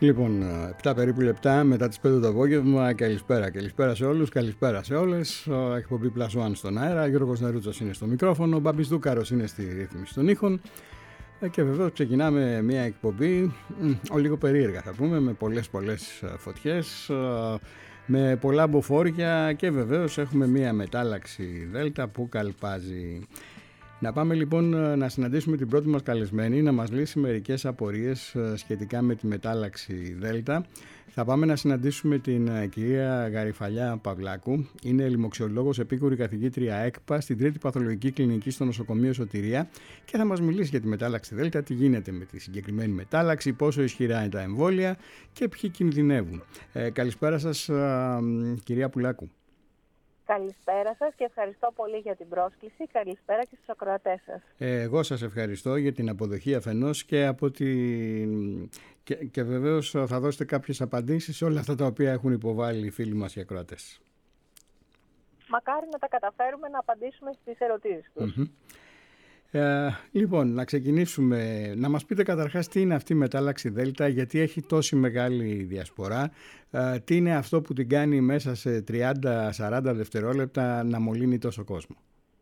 Λοιπόν, 7 περίπου λεπτά μετά τις 5 το απόγευμα. Καλησπέρα. Καλησπέρα σε όλους, καλησπέρα σε όλες. Εκπομπή Plus One στον αέρα. Γιώργος Νερούτσος είναι στο μικρόφωνο. Ο Μπάμπης Δούκαρος είναι στη ρύθμιση των ήχων. Και βεβαίως ξεκινάμε μια εκπομπή λίγο περίεργα, θα πούμε, με πολλές φωτιές, με πολλά μποφόρια και βεβαίως έχουμε μια μετάλλαξη Δέλτα που καλπάζει. Να πάμε λοιπόν να συναντήσουμε την πρώτη μας καλεσμένη, να μας λύσει μερικές απορίες σχετικά με τη μετάλλαξη Δέλτα. Θα πάμε να συναντήσουμε την κυρία Γαριφαλιά Παυλάκου. Είναι λοιμοξιολόγος, επίκουρη καθηγήτρια ΕΚΠΑ στην Τρίτη Παθολογική Κλινική στο Νοσοκομείο Σωτηρία και θα μας μιλήσει για τη μετάλλαξη Δέλτα, τι γίνεται με τη συγκεκριμένη μετάλλαξη, πόσο ισχυρά είναι τα εμβόλια και ποιοι κινδυνεύουν. Καλησπέρα σας, κυρία Πουλάκου. Καλησπέρα σας και ευχαριστώ πολύ για την πρόσκληση. Καλησπέρα και στους ακροατές σας. Εγώ σας ευχαριστώ για την αποδοχή αφενός και βεβαίως θα δώσετε κάποιες απαντήσεις σε όλα αυτά τα οποία έχουν υποβάλει οι φίλοι μας οι ακροατές. Μακάρι να τα καταφέρουμε να απαντήσουμε στις ερωτήσεις τους. Λοιπόν, να ξεκινήσουμε. Να μας πείτε καταρχάς τι είναι αυτή η μετάλλαξη Δέλτα, γιατί έχει τόση μεγάλη διασπορά, τι είναι αυτό που την κάνει μέσα σε 30-40 δευτερόλεπτα να μολύνει τόσο κόσμο.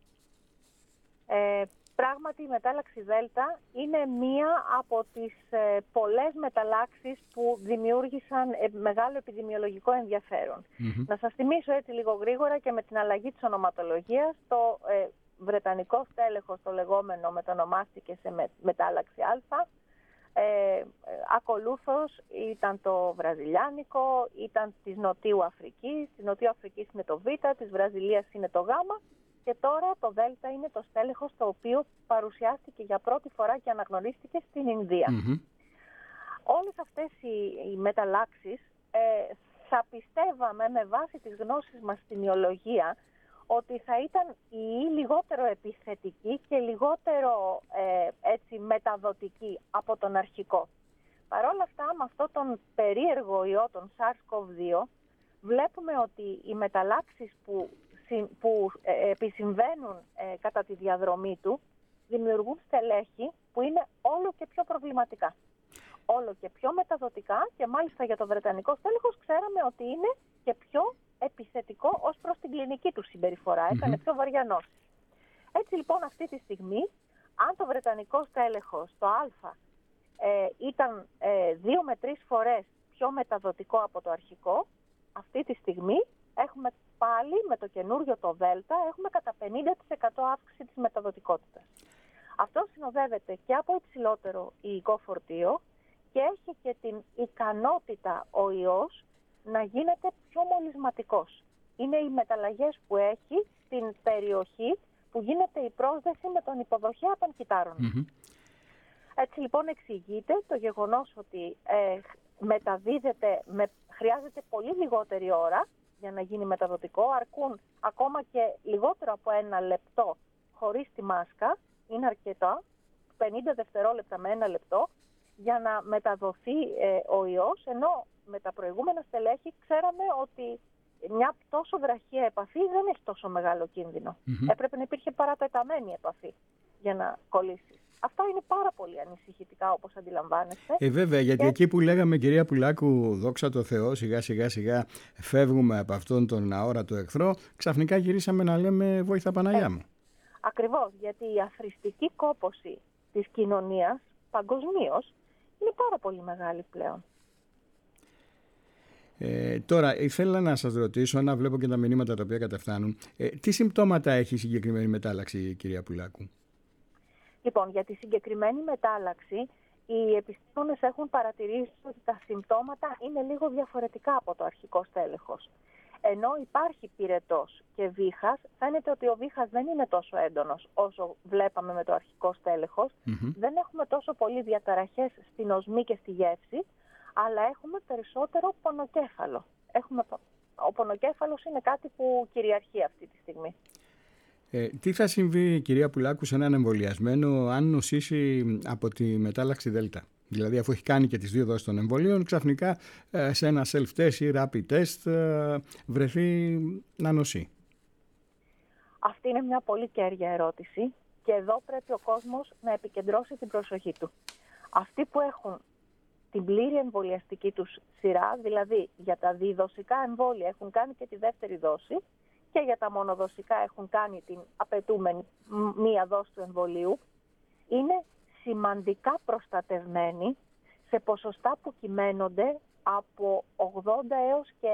Πράγματι η μετάλλαξη Δέλτα είναι μία από τις πολλές μεταλλάξεις που δημιούργησαν μεγάλο επιδημιολογικό ενδιαφέρον. Να σας θυμίσω έτσι λίγο γρήγορα και με την αλλαγή της ονοματολογίας, το βρετανικό στέλεχος το λεγόμενο μετονομάστηκε σε μετάλλαξη Α. Ακολούθως ήταν το βραζιλιάνικο, ήταν της Νοτιού Αφρικής, της Νοτιού Αφρικής είναι το Β, της Βραζιλίας είναι το Γ και τώρα το Δέλτα είναι το στέλεχος το οποίο παρουσιάστηκε για πρώτη φορά και αναγνωρίστηκε στην Ινδία. Όλες αυτές οι μεταλλάξεις θα πιστεύαμε με βάση τις γνώσεις μας στην ιολογία ότι θα ήταν ή λιγότερο επιθετική και λιγότερο μεταδοτική από τον αρχικό. Παρ' όλα αυτά, με αυτόν τον περίεργο ιό, τον SARS-CoV-2, βλέπουμε ότι οι μεταλλάξεις που επισυμβαίνουν κατά τη διαδρομή του δημιουργούν στελέχη που είναι όλο και πιο προβληματικά. Όλο και πιο μεταδοτικά και μάλιστα για το βρετανικό στέλεχος ξέραμε ότι είναι και πιο επιθετικό ως προς την κλινική του συμπεριφορά. Έκανε πιο βαριά νόση. Έτσι λοιπόν αυτή τη στιγμή, αν το βρετανικό στέλεχος, το Α, ήταν 2 με 3 φορές πιο μεταδοτικό από το αρχικό, αυτή τη στιγμή έχουμε πάλι με το καινούριο το Δέλτα, έχουμε κατά 50% αύξηση της μεταδοτικότητας. Αυτό συνοδεύεται και από υψηλότερο υλικό φορτίο και έχει και την ικανότητα ο ιός να γίνεται πιο μολυσματικός. Είναι οι μεταλλαγές που έχει στην περιοχή που γίνεται η πρόσδεση με τον υποδοχέα των κυτάρων. Έτσι λοιπόν εξηγείται το γεγονός ότι μεταδίδεται, χρειάζεται πολύ λιγότερη ώρα για να γίνει μεταδοτικό, αρκούν ακόμα και λιγότερο από 1 λεπτό χωρίς τη μάσκα, είναι αρκετά, 50 δευτερόλεπτα με 1 λεπτό, για να μεταδοθεί ο ιός, ενώ με τα προηγούμενα στελέχη ξέραμε ότι μια τόσο βραχία επαφή δεν έχει τόσο μεγάλο κίνδυνο. Έπρεπε να υπήρχε παρατεταμένη επαφή για να κολλήσει. Αυτά είναι πάρα πολύ ανησυχητικά όπως αντιλαμβάνεστε. Βέβαια, γιατί εκεί που λέγαμε, κυρία Πουλάκου, δόξα τω Θεώ, σιγά φεύγουμε από αυτόν τον αόρατο εχθρό, ξαφνικά γυρίσαμε να λέμε βοήθα Παναγιά μου. Ακριβώς, γιατί η αθροιστική κόπωση της κοινωνίας παγκοσμίως είναι πάρα πολύ μεγάλη πλέον. Τώρα, ήθελα να σας ρωτήσω, να βλέπω και τα μηνύματα τα οποία καταφτάνουν, τι συμπτώματα έχει η συγκεκριμένη μετάλλαξη, κυρία Πουλάκου? Λοιπόν, για τη συγκεκριμένη μετάλλαξη, οι επιστήμονες έχουν παρατηρήσει ότι τα συμπτώματα είναι λίγο διαφορετικά από το αρχικό στέλεχος. Ενώ υπάρχει πυρετός και βήχας, φαίνεται ότι ο βήχας δεν είναι τόσο έντονος όσο βλέπαμε με το αρχικό στέλεχος. Δεν έχουμε τόσο πολύ διαταραχές στην οσμή και στη γεύση, αλλά έχουμε περισσότερο πονοκέφαλο. Ο πονοκέφαλος είναι κάτι που κυριαρχεί αυτή τη στιγμή. Τι θα συμβεί, κυρία Πουλάκου, σε έναν εμβολιασμένο αν νοσήσει από τη μετάλλαξη Δέλτα? Δηλαδή, αφού έχει κάνει και τις 2 δόσεις των εμβολίων, ξαφνικά σε ένα self-test ή rapid test βρεθεί να νοσεί. Αυτή είναι μια πολύ κέρια ερώτηση και εδώ πρέπει ο κόσμος να επικεντρώσει την προσοχή του. Αυτοί που έχουν την πλήρη εμβολιαστική τους σειρά, δηλαδή για τα διδοσικά εμβόλια έχουν κάνει και τη δεύτερη δόση και για τα μονοδοσικά έχουν κάνει την απαιτούμενη μία δόση του εμβολίου, είναι σημαντικά προστατευμένοι σε ποσοστά που κυμαίνονται από 80 έως και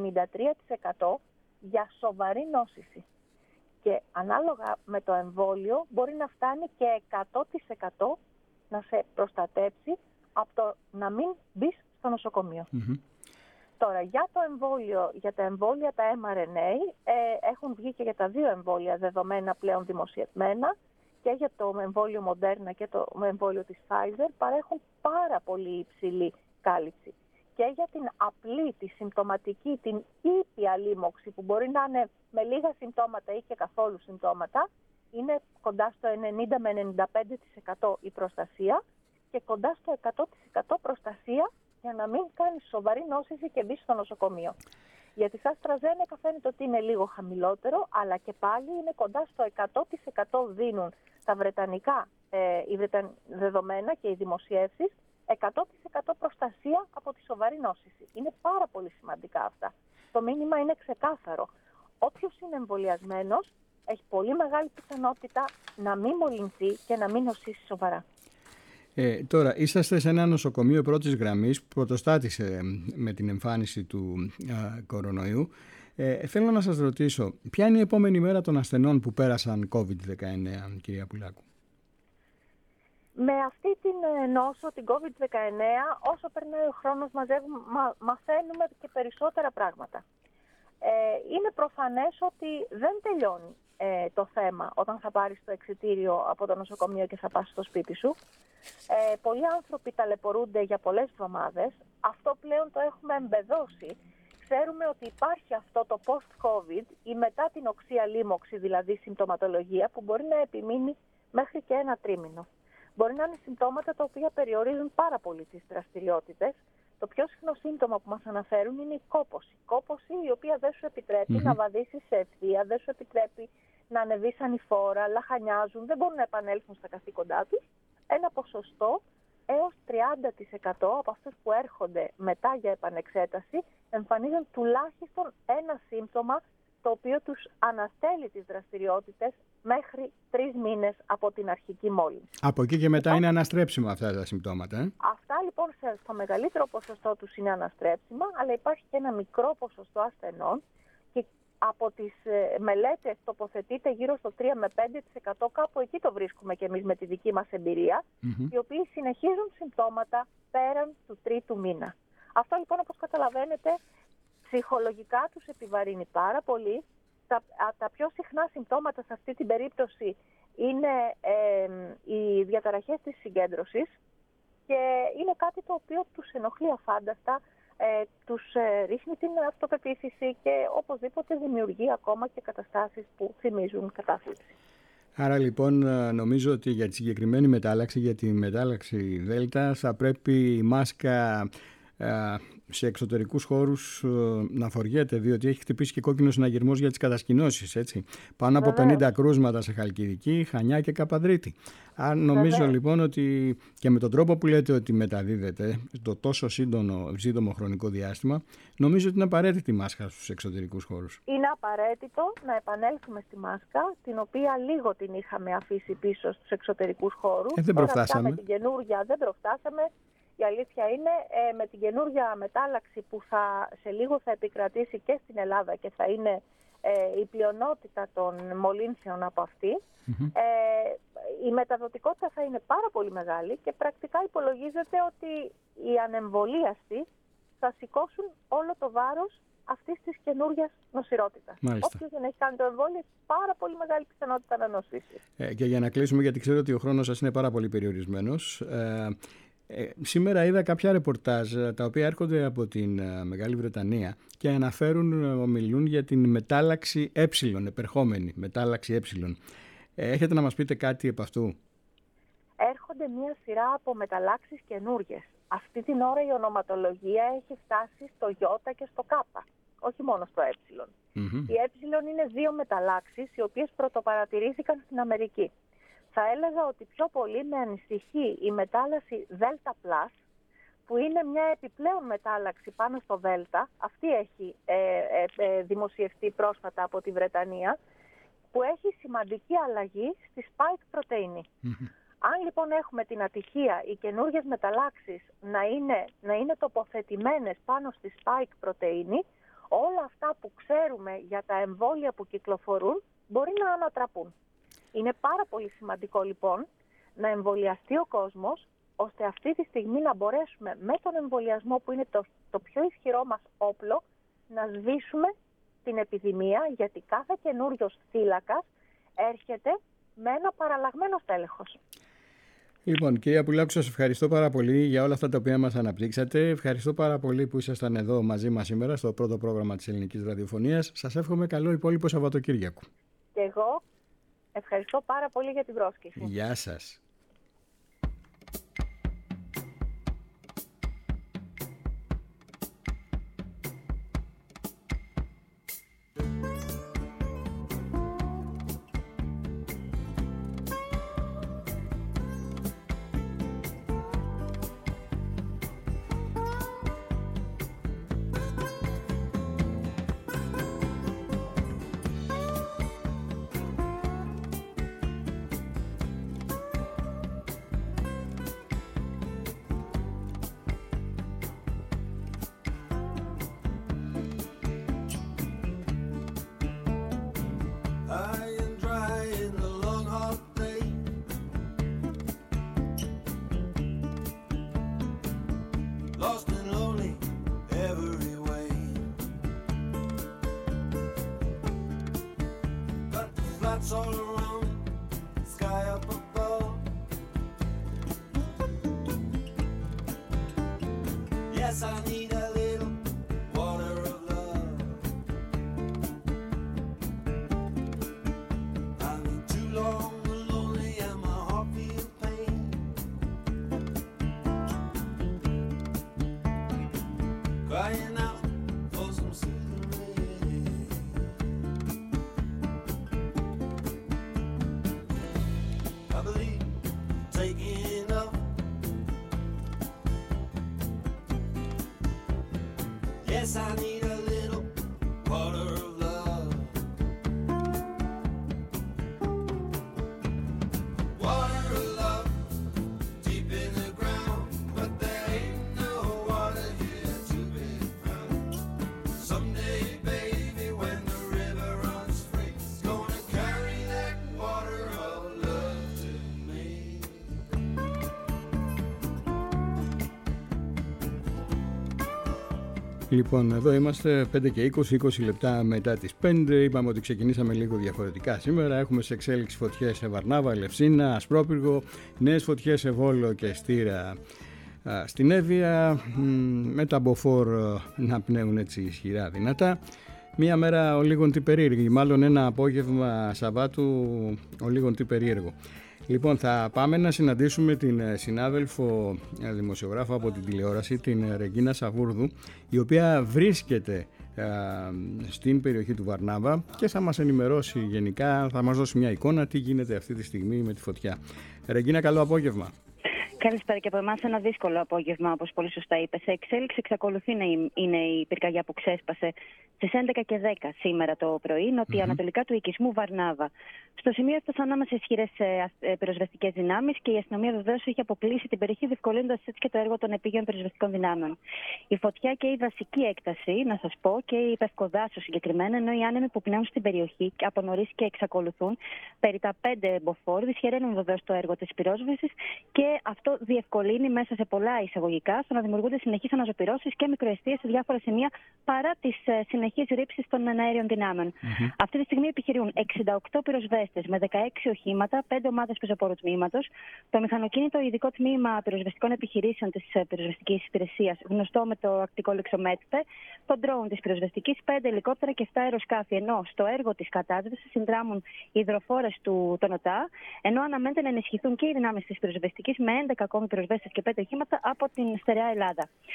93% για σοβαρή νόσηση. Και ανάλογα με το εμβόλιο μπορεί να φτάνει και 100% να σε προστατέψει από το να μην μπεις στο νοσοκομείο. Τώρα, για το εμβόλιο, για τα εμβόλια τα mRNA, έχουν βγει και για τα δύο εμβόλια δεδομένα πλέον δημοσιευμένα, και για το εμβόλιο Moderna και το εμβόλιο της Pfizer παρέχουν πάρα πολύ υψηλή κάλυψη. Και για την απλή, τη συμπτωματική, την ήπια λίμωξη που μπορεί να είναι με λίγα συμπτώματα ή και καθόλου συμπτώματα, είναι κοντά στο 90 με 95% η προστασία και κοντά στο 100% προστασία για να μην κάνει σοβαρή νόσηση και μπει στο νοσοκομείο. Για τη AstraZeneca φαίνεται ότι είναι λίγο χαμηλότερο, αλλά και πάλι είναι κοντά στο 100% δίνουν τα βρετανικά δεδομένα και οι δημοσιεύσεις, 100% προστασία από τη σοβαρή νόσηση. Είναι πάρα πολύ σημαντικά αυτά. Το μήνυμα είναι ξεκάθαρο. Όποιος είναι εμβολιασμένος έχει πολύ μεγάλη πιθανότητα να μην μολυνθεί και να μην νοσήσει σοβαρά. Τώρα, είσαστε σε ένα νοσοκομείο πρώτης γραμμής που πρωτοστάτησε με την εμφάνιση του κορονοϊού. Θέλω να σας ρωτήσω, ποια είναι η επόμενη μέρα των ασθενών που πέρασαν COVID-19, κυρία Πουλάκου? Με αυτή την νόσο, την COVID-19, όσο περνάει ο χρόνος μαθαίνουμε και περισσότερα πράγματα. Είναι προφανές ότι δεν τελειώνει το θέμα όταν θα πάρεις το εξιτήριο από το νοσοκομείο και θα πας στο σπίτι σου. Πολλοί άνθρωποι ταλαιπωρούνται για πολλές εβδομάδες. Αυτό πλέον το έχουμε εμπεδώσει. Ξέρουμε ότι υπάρχει αυτό το post-COVID ή μετά την οξεία λίμωξη, δηλαδή συμπτωματολογία, που μπορεί να επιμείνει μέχρι και ένα τρίμηνο. Μπορεί να είναι συμπτώματα τα οποία περιορίζουν πάρα πολύ τις δραστηριότητες. Το πιο συχνό σύμπτωμα που μας αναφέρουν είναι η κόπωση. Κόπωση η οποία δεν σου επιτρέπει να βαδίσεις σε ευθεία, δεν σου επιτρέπει να ανεβείς ανηφόρα, λαχανιάζουν, δεν μπορούν να επανέλθουν στα καθήκοντά τους. Ένα ποσοστό έως 30% από αυτούς που έρχονται μετά για επανεξέταση εμφανίζουν τουλάχιστον ένα σύμπτωμα το οποίο τους αναστέλει τις δραστηριότητες μέχρι 3 μήνες από την αρχική μόλυνση. Από εκεί και μετά είναι αναστρέψιμα αυτά τα συμπτώματα. Αυτά λοιπόν στο μεγαλύτερο ποσοστό τους είναι αναστρέψιμα, αλλά υπάρχει και ένα μικρό ποσοστό ασθενών και από τις μελέτες τοποθετείται γύρω στο 3 με 5%, κάπου εκεί το βρίσκουμε και εμείς με τη δική μας εμπειρία, οι οποίοι συνεχίζουν συμπτώματα πέραν του 3ου μήνα. Αυτό λοιπόν, όπως καταλαβαίνετε, ψυχολογικά τους επιβαρύνει πάρα πολύ. Τα πιο συχνά συμπτώματα σε αυτή την περίπτωση είναι οι διαταραχές της συγκέντρωσης και είναι κάτι το οποίο τους ενοχλεί αφάνταστα, τους ρίχνει την αυτοπεποίθηση και οπωσδήποτε δημιουργεί ακόμα και καταστάσεις που θυμίζουν κατάθλιψη. Άρα λοιπόν νομίζω ότι για τη συγκεκριμένη μετάλλαξη, για τη μετάλλαξη Δέλτα, θα πρέπει η μάσκα σε εξωτερικούς χώρους να φοριέται, διότι έχει χτυπήσει και κόκκινος συναγερμός για τις κατασκηνώσεις, έτσι. Πάνω από 50 κρούσματα σε Χαλκιδική, Χανιά και Καπαδρίτη. Αν νομίζω λοιπόν ότι και με τον τρόπο που λέτε ότι μεταδίδεται το τόσο σύντομο χρονικό διάστημα, νομίζω ότι είναι απαραίτητη η μάσκα στους εξωτερικούς χώρους. Είναι απαραίτητο να επανέλθουμε στη μάσκα, την οποία λίγο την είχαμε αφήσει πίσω στους εξωτερικούς χώρους. Δεν προφτάσαμε. Με την καινούργια δεν προφτάσαμε. Η αλήθεια είναι με την καινούργια μετάλλαξη που σε λίγο θα επικρατήσει και στην Ελλάδα και θα είναι η πλειονότητα των μολύνσεων από αυτή, η μεταδοτικότητα θα είναι πάρα πολύ μεγάλη και πρακτικά υπολογίζεται ότι οι ανεμβολίαστοι θα σηκώσουν όλο το βάρος αυτής της καινούργιας νοσηρότητας. Όποιος δεν έχει κάνει το εμβόλιο έχει πάρα πολύ μεγάλη πιθανότητα να νοσήσει. Και για να κλείσουμε, γιατί ξέρω ότι ο χρόνος σας είναι πάρα πολύ περιορισμένος, σήμερα είδα κάποια ρεπορτάζ τα οποία έρχονται από την Μεγάλη Βρετανία και ομιλούν για την μετάλλαξη επερχόμενη μετάλλαξη Έχετε να μας πείτε κάτι επ' αυτού? Έρχονται μια σειρά από μεταλλάξεις καινούργιες. Αυτή την ώρα η ονοματολογία έχει φτάσει στο Ι και στο Κ, όχι μόνο στο Ε. Η Ε είναι 2 μεταλλάξεις οι οποίες πρωτοπαρατηρήθηκαν στην Αμερική. Θα έλεγα ότι πιο πολύ με ανησυχεί η μετάλλαξη Delta Plus, που είναι μια επιπλέον μετάλλαξη πάνω στο Δέλτα. Αυτή έχει δημοσιευτεί πρόσφατα από τη Βρετανία, που έχει σημαντική αλλαγή στη spike πρωτεΐνη. Αν λοιπόν έχουμε την ατυχία οι καινούργιες μεταλλάξεις να είναι τοποθετημένες πάνω στη spike πρωτεΐνη, όλα αυτά που ξέρουμε για τα εμβόλια που κυκλοφορούν μπορεί να ανατραπούν. Είναι πάρα πολύ σημαντικό λοιπόν να εμβολιαστεί ο κόσμος, ώστε αυτή τη στιγμή να μπορέσουμε με τον εμβολιασμό, που είναι το πιο ισχυρό μας όπλο, να σβήσουμε την επιδημία, γιατί κάθε καινούριος θύλακας έρχεται με ένα παραλλαγμένο στέλεχος. Λοιπόν, κυρία Πουλάκου, σας ευχαριστώ πάρα πολύ για όλα αυτά τα οποία μας αναπτύξατε. Ευχαριστώ πάρα πολύ που ήσασταν εδώ μαζί μας σήμερα στο πρώτο πρόγραμμα της Ελληνικής Ραδιοφωνίας. Σας εύχομαι καλό υπόλοιπο Σαββατοκύριακο. Και εγώ ευχαριστώ πάρα πολύ για την πρόσκληση. Γεια σας. All around, sky up above. Yes, I need a little water of love. I've been too long and lonely and my heart feels pain. Crying out for some soothing rain. I believe taking up. Yes, I need a little water of love. Water of love, deep in the ground, but there ain't no water here to be found. Someday, baby, when the river runs free, it's gonna carry that water of love to me. Λοιπόν, εδώ είμαστε 5 και 20 λεπτά μετά τις 5. Είπαμε ότι ξεκινήσαμε λίγο διαφορετικά σήμερα. Έχουμε σε εξέλιξη φωτιές σε Βαρνάβα, Ελευσίνα, Ασπρόπυργο, νέες φωτιές σε Βόλο και Στήρα στην Εύβοια, με τα μποφόρ να πνέουν έτσι ισχυρά δυνατά. Μία μέρα ο λίγον τι περίεργη, μάλλον ένα απόγευμα Σαββάτου ο λίγον τι περίεργο. Λοιπόν, θα πάμε να συναντήσουμε την συνάδελφο δημοσιογράφο από την τηλεόραση, την Ρεγκίνα Σαβούρδου, η οποία βρίσκεται στην περιοχή του Βαρνάβα και θα μας ενημερώσει γενικά, θα μας δώσει μια εικόνα τι γίνεται αυτή τη στιγμή με τη φωτιά. Ρεγκίνα, καλό απόγευμα. Καλησπέρα και από εμάς. Ένα δύσκολο απόγευμα, όπως πολύ σωστά είπε. Σε εξέλιξη εξακολουθεί να είναι η πυρκαγιά που ξέσπασε στις 11 και 10 σήμερα το πρωί, νοτιοανατολικά του οικισμού Βαρνάβα. Στο σημείο έφτασαν άμεσα ισχυρές πυροσβεστικές δυνάμεις και η αστυνομία βεβαίως έχει αποκλείσει την περιοχή, διευκολύνοντας έτσι και το έργο των επίγειων πυροσβεστικών δυνάμεων. Η φωτιά και η δασική έκταση, να σας πω, και η πευκοδάσο συγκεκριμένα, ενώ οι άνεμοι που πνέουν στην περιοχή από νωρίς και εξακολουθούν, περί τα 5 μποφόρ, δυσχεραίνουν βεβαίως το έργο της πυρόσβεσης και αυτό διευκολύνει μέσα σε πολλά εισαγωγικά στο να δημιουργούνται συνεχείς αναζωπυρώσεις και μικροαιστείες σε διάφορα σημεία παρά τις συνεχείς ρήψεις των εναέριων δυνάμεων. Αυτή τη στιγμή επιχειρούν 68 πυροσβέστες με 16 οχήματα, 5 ομάδες πεζοπόρου τμήματος, το μηχανοκίνητο ειδικό τμήμα πυροσβεστικών επιχειρήσεων της πυροσβεστικής υπηρεσίας, γνωστό με το ακτικό λεξομέτρητε, το ντρόουν της πυροσβεστικής, 5 ελικόπτερα και 7 αεροσκάφη. Ενώ στο έργο της κατάσβεσης συνδράμουν οι υδροφόρες του ΟΤΑ, ενώ αναμένεται να ενισχυθούν και οι δυνάμεις της πυροσβεστικής με 11 ακόμη πυροσβέστες και 5 οχήματα από την στερεά Ελλάδα.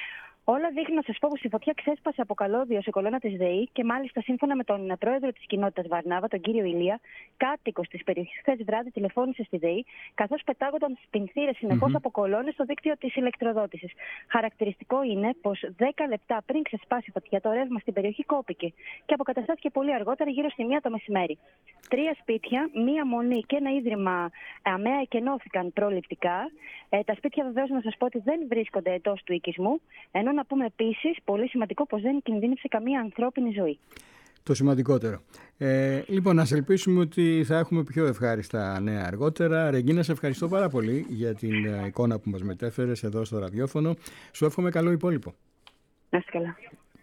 Όλα δείχνουν, να σας πω, πως η φωτιά ξέσπασε από καλώδιο σε κολόνα της ΔΕΗ και μάλιστα σύμφωνα με τον πρόεδρο της κοινότητας Βαρνάβα, τον κύριο Ηλία, κάτοικος της περιοχής χθες βράδυ τηλεφώνησε στη ΔΕΗ, καθώς πετάγονταν σπινθήρες συνεχώς από κολόνες στο δίκτυο της ηλεκτροδότησης. Χαρακτηριστικό είναι πως 10 λεπτά πριν ξεσπάσει η φωτιά, το ρεύμα στην περιοχή κόπηκε και αποκαταστάθηκε πολύ αργότερα, γύρω στη 1 το μεσημέρι. 3 σπίτια, 1 μονή και ένα ίδρυμα ΑΜΕΑ εκενώθηκαν προληπτικά. Τα σπίτια βεβαίως να σας πω ότι δεν βρίσκονται εντός του οικισμού, ενώ να πούμε επίσης, πολύ σημαντικό, πως δεν κινδύνευσε καμία ανθρώπινη ζωή. Το σημαντικότερο. Λοιπόν, ας ελπίσουμε ότι θα έχουμε πιο ευχάριστα νέα αργότερα. Ρεγκίνα, σε ευχαριστώ πάρα πολύ για την εικόνα που μας μετέφερες εδώ στο ραδιόφωνο. Σου εύχομαι καλό υπόλοιπο. Να είστε καλά.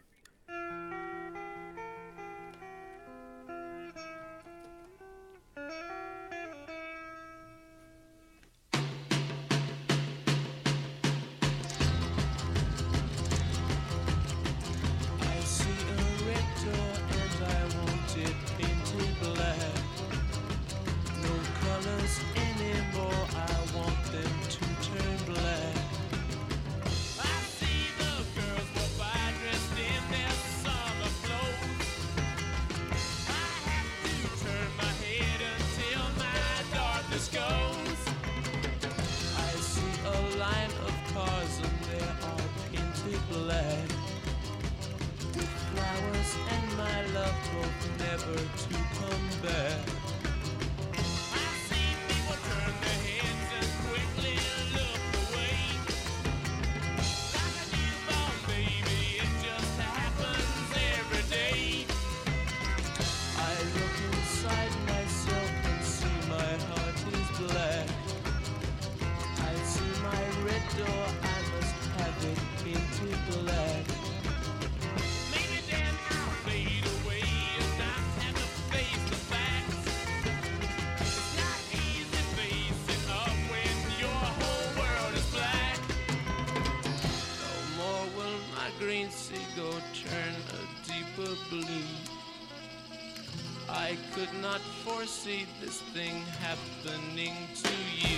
I could not foresee this thing happening to you.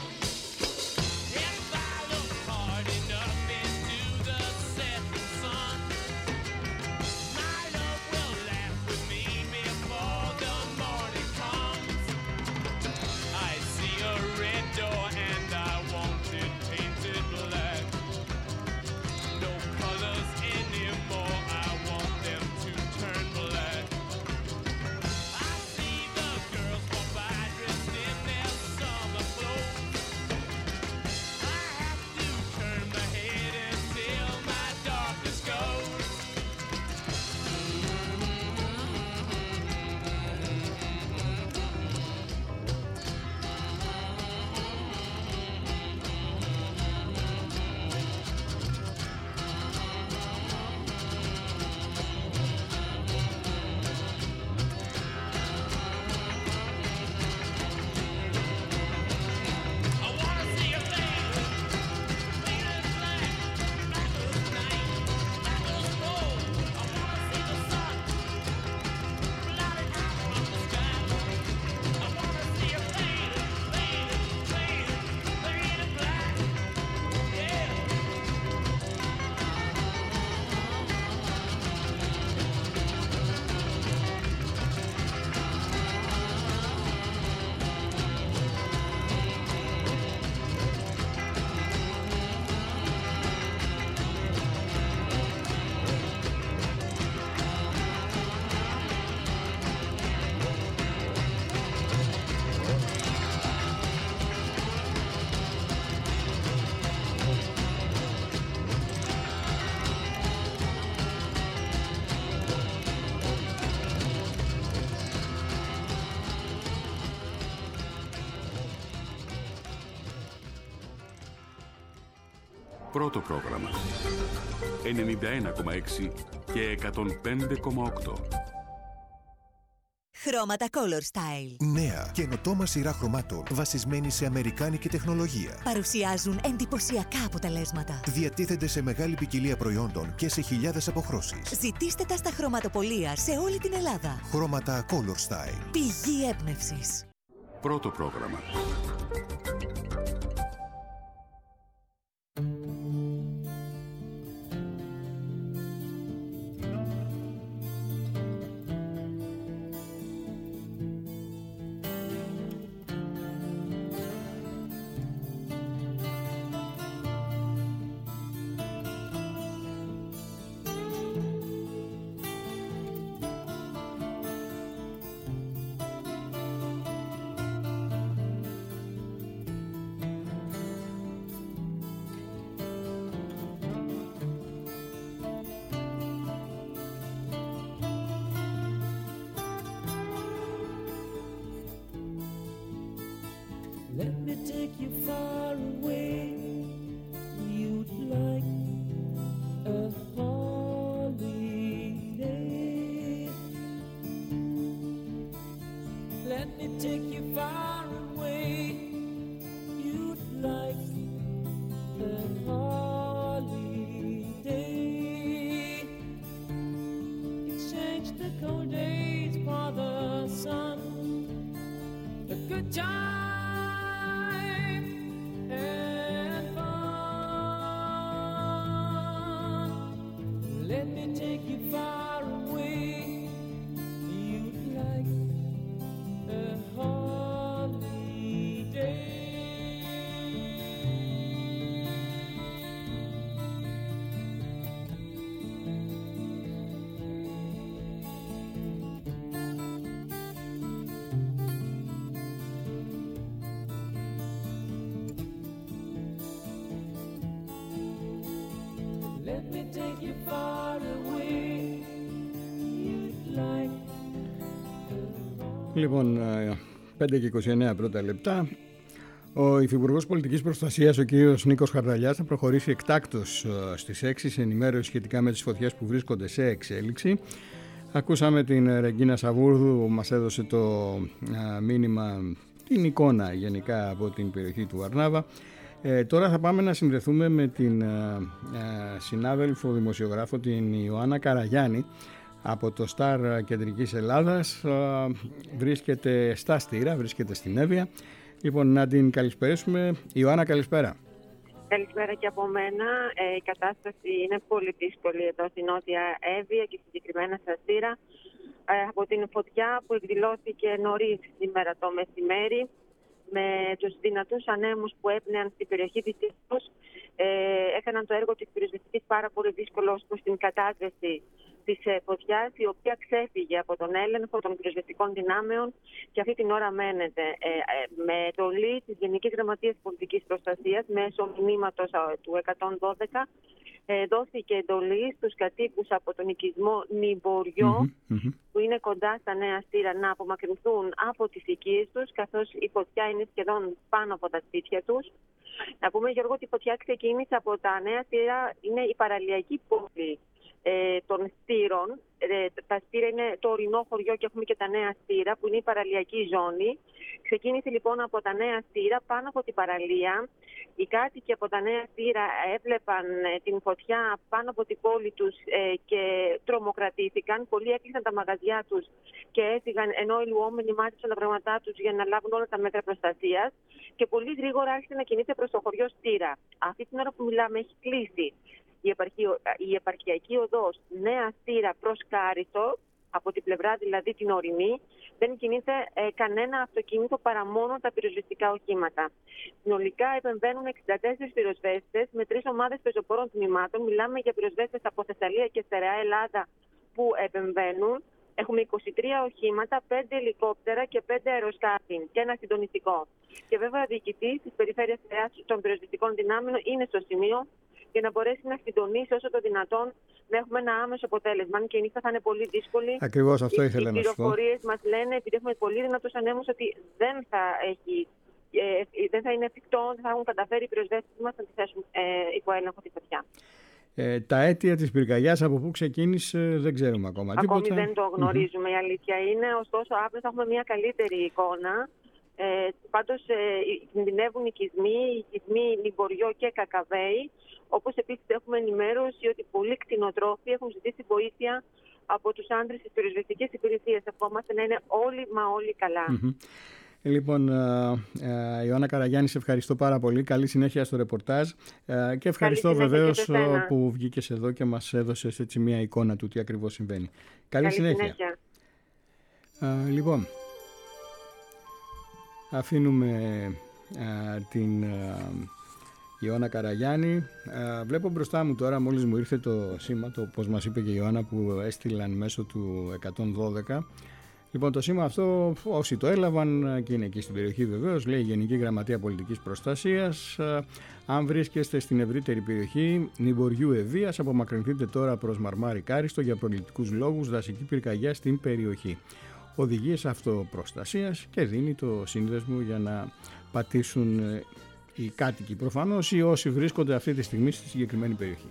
If I look hard enough into the setting sun, my love will laugh with me before the morning comes. I see a red door and I want it painted black. No colors anymore, I want them to turn black. I see the girls walk by dressed in their summer clothes. I have to turn my head until my darkness goes. I wanna see a fade, fade as black, black as night, black as gold. I wanna see the sun, blotted out from the sky. I wanna see a fade, fade, fade, fade as black, yeah. Πρώτο πρόγραμμα 91,6 και 105,8. Χρώματα Color Style. Νέα, καινοτόμα σειρά χρωμάτων βασισμένη σε αμερικάνικη τεχνολογία. Παρουσιάζουν εντυπωσιακά αποτελέσματα. Διατίθενται σε μεγάλη ποικιλία προϊόντων και σε χιλιάδες αποχρώσεις. Ζητήστε τα στα χρωματοπωλεία σε όλη την Ελλάδα. Χρώματα Color Style. Πηγή έμπνευσης. Πρώτο πρόγραμμα. Let me take you far away. You'd like a holiday. Let me take you far away. You'd like a holiday. Exchange the cold days for the sun. A good time and fun. Let me take you far away. You'd like a holiday. Let me take you far away. You'd like Λοιπόν, 5 και 29 πρώτα λεπτά. Ο Υφυπουργός Πολιτικής Προστασίας, ο κ. Νίκος Χαρδαλιάς, θα προχωρήσει εκτάκτως στις 6 σε ενημέρωση σχετικά με τις φωτιές που βρίσκονται σε εξέλιξη. Ακούσαμε την Ρεγκίνα Σαβούρδου που μας έδωσε το μήνυμα, την εικόνα γενικά από την περιοχή του Βαρνάβα. Τώρα θα πάμε να συνδεθούμε με την συνάδελφο δημοσιογράφο, την Ιωάννα Καραγιάννη, από το Σταρ Κεντρικής Ελλάδας. Βρίσκεται στα Στήρα, βρίσκεται στην Εύβοια. Λοιπόν, να την καλησπερίσουμε. Ιωάννα, καλησπέρα. Καλησπέρα και από μένα. Η κατάσταση είναι πολύ δύσκολη εδώ στην Νότια Εύβοια και συγκεκριμένα στα Στήρα. Από την φωτιά που εκδηλώθηκε νωρίς σήμερα το μεσημέρι, με τους δυνατούς ανέμους που έπνεαν στην περιοχή της Τύχος, έκαναν το έργο της πυροσβεστικής πάρα πολύ δύσκολο ως προς την κατάσβεση της φωτιάς, η οποία ξέφυγε από τον έλεγχο των πυροσβεστικών δυνάμεων και αυτή την ώρα μένεται. Με εντολή της Γενικής Γραμματείας Πολιτικής Προστασίας, μέσω μηνύματος του 112, δόθηκε εντολή στους κατοίκους από τον οικισμό Νιμποριό, που είναι κοντά στα Νέα Στήρα, να απομακρυνθούν από τις οικίες τους, καθώς η φωτιά είναι σχεδόν πάνω από τα σπίτια τους. Να πούμε, Γιώργο, ότι η φωτιά ξεκίνησε από τα Νέα Στήρα, είναι η παραλιακή πόλη των Στήρων. Τα Στήρα είναι το ορεινό χωριό και έχουμε και τα Νέα Στήρα, που είναι η παραλιακή ζώνη. Ξεκίνησε λοιπόν από τα Νέα Στήρα, πάνω από την παραλία. Οι κάτοικοι από τα Νέα Στήρα έβλεπαν την φωτιά πάνω από την πόλη τους και τρομοκρατήθηκαν. Πολλοί έκλεισαν τα μαγαζιά τους και έφυγαν, ενώ οι λουόμενοι μάτισαν τα πράγματά τους για να λάβουν όλα τα μέτρα προστασίας. Και πολύ γρήγορα άρχισε να κινείται προς το χωριό Στήρα. Αυτή την ώρα που μιλάμε έχει κλείσει η επαρχιακή οδός Νέα Στήρα προς Κάριστο, από την πλευρά δηλαδή την ορεινή. Δεν κινείται κανένα αυτοκίνητο παρά μόνο τα πυροσβεστικά οχήματα. Συνολικά επεμβαίνουν 64 πυροσβέστες με 3 ομάδες πεζοπόρων τμήματων. Μιλάμε για πυροσβέστες από Θεσσαλία και Στερεά Ελλάδα που επεμβαίνουν. Έχουμε 23 οχήματα, 5 ελικόπτερα και 5 αεροσκάφη και ένα συντονιστικό. Και βέβαια ο διοικητής της Περιφέρειας των Πυροσβεστικών Δυνάμεων είναι στο σημείο για να μπορέσει να συντονίσει όσο το δυνατόν να έχουμε ένα άμεσο αποτέλεσμα. Αν και η νύχτα θα είναι πολύ δύσκολη. Ακριβώς αυτό ήθελα να σου πω. Οι πληροφορίες μας λένε, επειδή έχουμε πολύ δυνατούς ανέμους, ότι δεν θα είναι εφικτό, δεν θα έχουν καταφέρει οι πυροσβέστες μας να τη θέσουν υπό έλεγχο τη φωτιά. Τα αίτια της πυρκαγιάς, από πού ξεκίνησε, δεν ξέρουμε ακόμα. Ακόμη δεν το γνωρίζουμε, η αλήθεια είναι. Ωστόσο, αύριο θα έχουμε μια καλύτερη εικόνα. Πάντως κινδυνεύουν οι οικισμοί Νιμποριό και Κακαβέη. Όπως επίσης έχουμε ενημέρωση ότι πολλοί κτηνοτρόφοι έχουν ζητήσει βοήθεια από τους άντρες της πυροσβεστικής υπηρεσίας. Ευχόμαστε να είναι όλοι καλά. Λοιπόν, Ιωάννα Καραγιάννη, σε ευχαριστώ πάρα πολύ. Καλή συνέχεια στο ρεπορτάζ και ευχαριστώ βεβαίως που βγήκες εδώ και μας έδωσες έτσι μια εικόνα του τι ακριβώς συμβαίνει. Καλή συνέχεια. Λοιπόν, αφήνουμε την Ιωάννα Καραγιάννη. Βλέπω μπροστά μου τώρα, μόλις μου ήρθε το σήμα, το όπως μας είπε και η Ιωάννα, που έστειλαν μέσω του 112. Λοιπόν, το σήμα αυτό, όσοι το έλαβαν και είναι εκεί στην περιοχή βεβαίως, λέει Γενική Γραμματεία Πολιτικής Προστασίας. Αν βρίσκεστε στην ευρύτερη περιοχή Νιμποριού Εββοίας, απομακρυνθείτε τώρα προς Μαρμάρι Κάριστο για προληπτικούς λόγους, δασική πυρκαγιά στην περιοχή. οδηγίες αυτοπροστασίας και δίνει το σύνδεσμο για να πατήσουν οι κάτοικοι προφανώς ή όσοι βρίσκονται αυτή τη στιγμή στη συγκεκριμένη περιοχή.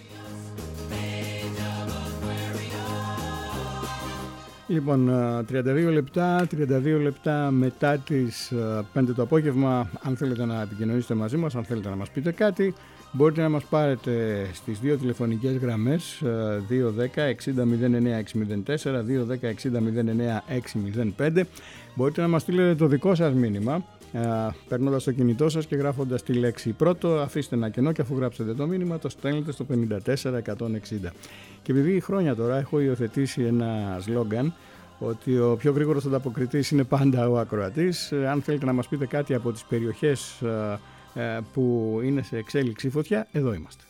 Λοιπόν, 32 λεπτά μετά τις 5 το απόγευμα, αν θέλετε να επικοινωνήσετε μαζί μας, αν θέλετε να μας πείτε κάτι, μπορείτε να μας πάρετε στις δύο τηλεφωνικές γραμμές 210-60-09-604, 210-60-09-605. Μπορείτε να μας στείλετε το δικό σας μήνυμα, παίρνοντας το κινητό σας και γράφοντας τη λέξη πρώτο, αφήστε ένα κενό και αφού γράψετε το μήνυμα το στέλνετε στο 54160. Και επειδή χρόνια τώρα έχω υιοθετήσει ένα σλόγγαν ότι ο πιο γρήγορος ανταποκριτής είναι πάντα ο ακροατής, αν θέλετε να μας πείτε κάτι από τις περιοχές που είναι σε εξέλιξη φωτιά, εδώ είμαστε.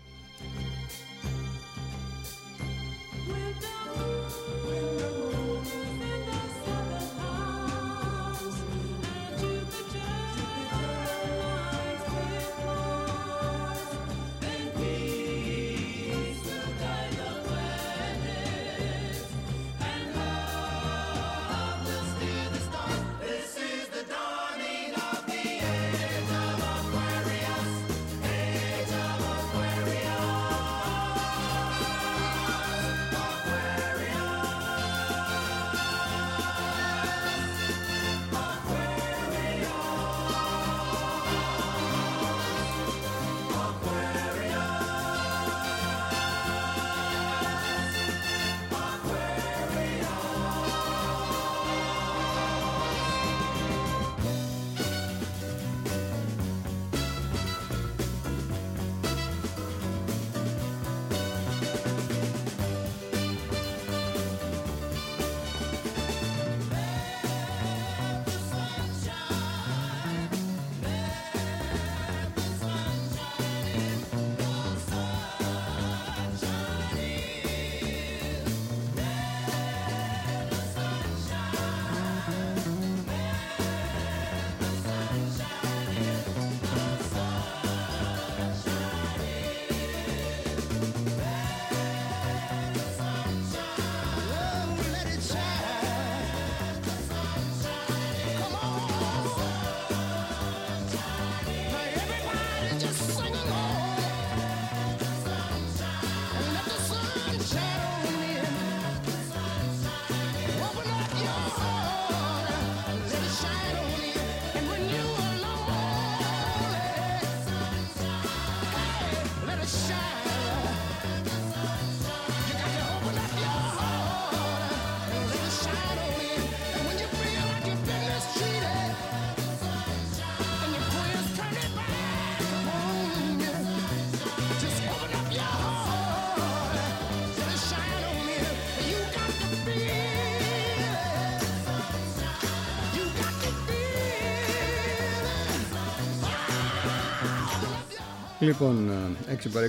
Λοιπόν, 6 παρά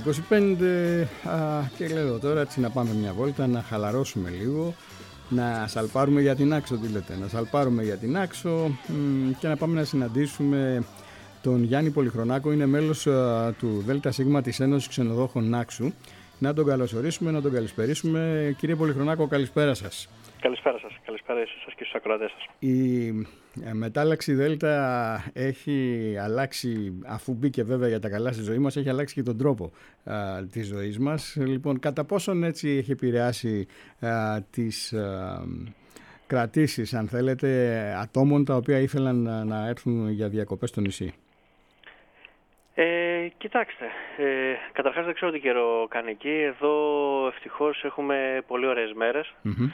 25 και λέω τώρα έτσι να πάμε μια βόλτα, να χαλαρώσουμε λίγο, να σαλπάρουμε για την Άξο, τι λέτε, να σαλπάρουμε για την Άξο και να πάμε να συναντήσουμε τον Γιάννη Πολυχρονάκο, είναι μέλος του ΔΣ της Ένωσης Ξενοδόχων Άξου. Να τον καλωσορίσουμε, να τον καλησπερίσουμε. Κύριε Πολυχρονάκο, καλησπέρα σας. Καλησπέρα σας, καλησπέρα σας και στους ακροατές σας. Η μετάλλαξη Δέλτα έχει αλλάξει, αφού μπήκε βέβαια για τα καλά στη ζωή μας, έχει αλλάξει και τον τρόπο της ζωής μας. Λοιπόν, κατά πόσον έτσι έχει επηρεάσει τις κρατήσεις, αν θέλετε, ατόμων τα οποία ήθελαν να έρθουν για διακοπές στο νησί? Κοιτάξτε, καταρχάς δεν ξέρω τι καιρό κάνει εκεί. Εδώ ευτυχώς έχουμε πολύ ωραίες μέρες.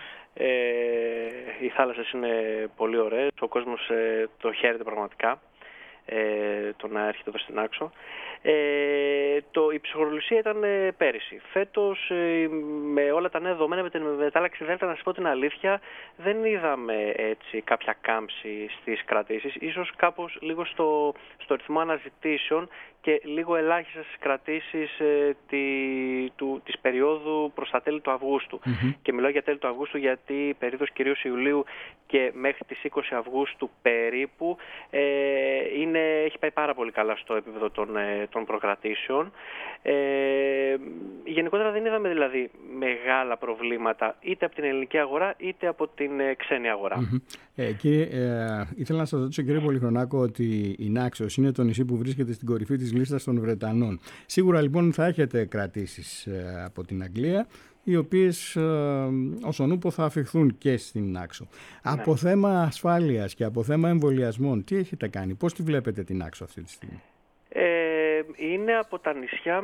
Οι θάλασσες είναι πολύ ωραίες. Ο κόσμος το χαίρεται πραγματικά το να έρχεται εδώ στην Άξο. Η ψυχρολουσία ήταν πέρυσι. Φέτος με όλα τα νέα δεδομένα με την μετάλλαξη Δέλτα, να σας πω την αλήθεια, δεν είδαμε έτσι κάποια κάμψη στις κρατήσεις. Ίσως κάπως λίγο στο ρυθμό αναζητήσεων και λίγο ελάχιστες κρατήσεις της περίοδου προς τα τέλη του Αυγούστου. Και μιλάω για τέλη του Αυγούστου γιατί η περίοδος κυρίως Ιουλίου και μέχρι τις 20 Αυγούστου περίπου έχει πάει πάρα πολύ καλά στο επίπεδο των προκρατήσεων. Γενικότερα δεν είδαμε δηλαδή μεγάλα προβλήματα είτε από την ελληνική αγορά είτε από την ξένη αγορά. Κύριε, ήθελα να σας ρωτήσω, κύριε Πολυχρονάκο, ότι η Νάξος είναι το νησί που βρίσκεται στην κορυφή της λίστας των Βρετανών. Σίγουρα λοιπόν θα έχετε κρατήσεις από την Αγγλία, οι οποίες όσον ούπο θα αφιχθούν και στην Νάξο. Ναι. Από θέμα ασφάλειας και από θέμα εμβολιασμών, τι έχετε κάνει, πώς τη βλέπετε την Νάξο αυτή τη στιγμή? Είναι από τα νησιά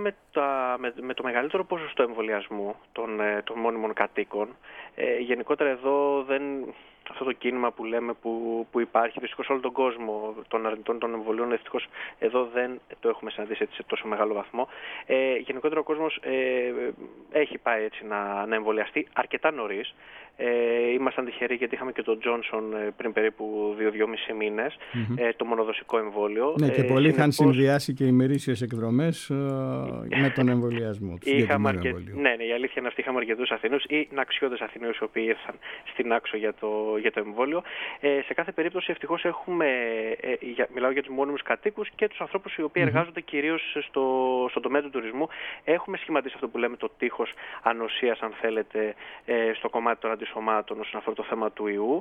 με το μεγαλύτερο ποσοστό εμβολιασμού των μόνιμων κατοίκων. Γενικότερα εδώ αυτό το κίνημα που λέμε που υπάρχει δυστυχώς σε όλο τον κόσμο των αρνητών των εμβολίων, δυστυχώς εδώ δεν το έχουμε συναντήσει έτσι σε τόσο μεγάλο βαθμό. Γενικότερα ο κόσμος έχει πάει έτσι να εμβολιαστεί αρκετά νωρίς. Ήμασταν τυχεροί γιατί είχαμε και τον Τζόνσον πριν περίπου 2-2,5 μήνες, το μονοδοσικό εμβόλιο. Ναι, και πολλοί είχαν συνδυάσει και ημερήσιες εκδρομές με τον εμβολιασμό. Ναι, η αλήθεια είναι αυτή, είχαμε αρκετούς Αθηνούς ή ναξιώτες Αθηναίους οι οποίοι ήρθαν στην Νάξο για το εμβόλιο. Σε κάθε περίπτωση ευτυχώς έχουμε, μιλάω για τους μόνιμους κατοίκους και τους ανθρώπους οι οποίοι εργάζονται κυρίως στο τομέα του τουρισμού. Έχουμε σχηματίσει αυτό που λέμε το τείχος ανοσίας, αν θέλετε, στο κομμάτι των αντισωμάτων όσον αφορά το θέμα του ιού.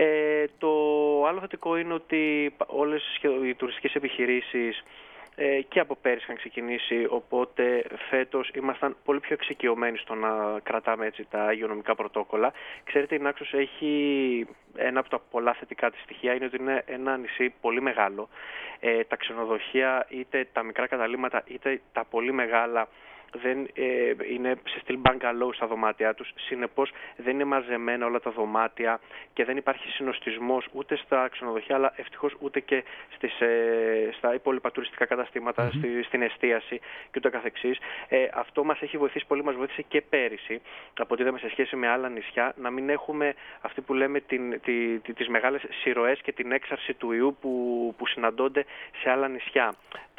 Το άλλο θετικό είναι ότι όλες οι τουριστικές επιχειρήσεις και από πέρυσι είχαν ξεκινήσει, οπότε φέτος ήμασταν πολύ πιο εξοικειωμένοι στο να κρατάμε έτσι τα υγειονομικά πρωτόκολλα. Ξέρετε, η Νάξος έχει ένα από τα πολλά θετικά της στοιχεία, είναι ότι είναι ένα νησί πολύ μεγάλο. Τα ξενοδοχεία, είτε τα μικρά καταλύματα, είτε τα πολύ μεγάλα, δεν είναι σε στυλ μπαγκαλόου στα δωμάτια τους, συνεπώς δεν είναι μαζεμένα όλα τα δωμάτια και δεν υπάρχει συνοστισμός ούτε στα ξενοδοχεία, αλλά ευτυχώς ούτε και στα υπόλοιπα τουριστικά καταστήματα, στην εστίαση και ούτω καθεξής. Αυτό μας έχει βοηθήσει πολύ, μας βοήθησε και πέρυσι, από ό,τι είδαμε σε σχέση με άλλα νησιά, να μην έχουμε αυτή που λέμε τις μεγάλες σειροές και την έξαρση του ιού που συναντώνται σε άλλα νησιά,